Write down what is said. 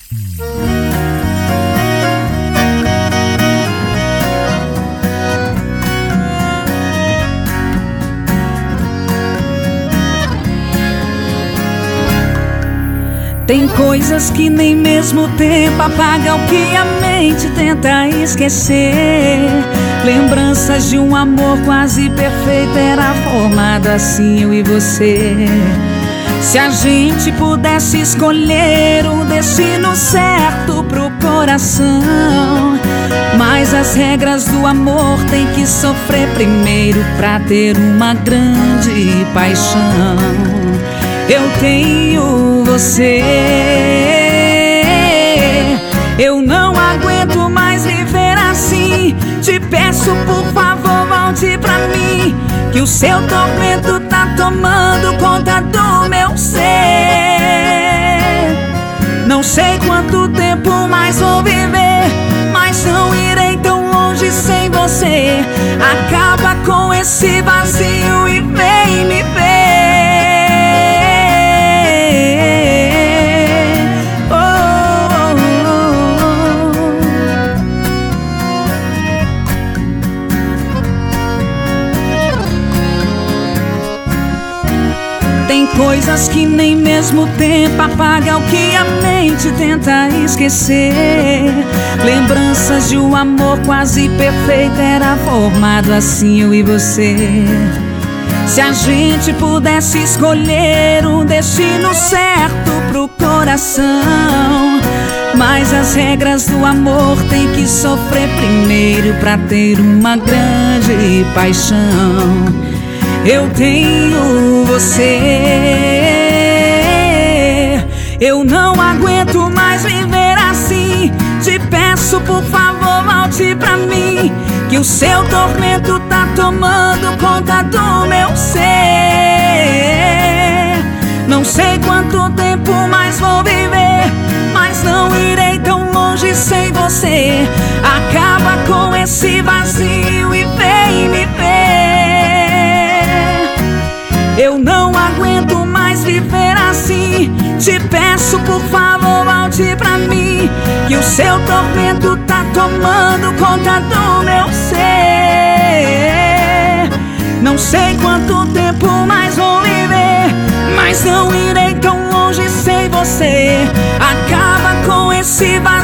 Tem coisas que nem mesmo o tempo apaga o que a mente tenta esquecer. Lembranças de um amor quase perfeito, era formado assim eu e você. Se a gente pudesse escolher o destino certo pro coração, mas as regras do amor tem que sofrer primeiro pra ter uma grande paixão. Eu tenho você, eu não aguento mais viver assim. Te peço por favor, volte pra mim, que o seu tormento tá tomando conta do meu ser. Não sei quanto tempo mais vou viver, mas não irei tão longe sem você. Acaba com esse vazio e vem me ver. Tem coisas que nem mesmo o tempo apaga o que a mente tenta esquecer. Lembranças de um amor quase perfeito, era formado assim eu e você. Se a gente pudesse escolher um destino certo pro coração, mas as regras do amor tem que sofrer primeiro pra ter uma grande paixão. Eu tenho você, eu não aguento mais viver assim. Te peço por favor, volte pra mim, que o seu tormento tá tomando conta do meu ser. Não sei quanto tempo mais vou viver, mas não irei tão longe sem você. Acaba com esse vazio e vem me ver. Eu não aguento mais viver assim. Te peço por favor, volte pra mim, que o seu tormento tá tomando conta do meu ser. Não sei quanto tempo mais vou viver, mas não irei tão longe sem você. Acaba com esse vazio